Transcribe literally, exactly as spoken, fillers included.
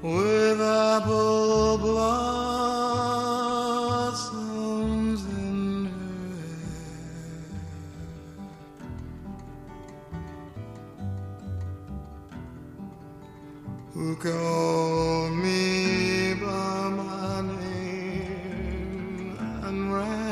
with apple blossoms in her hair. Who called me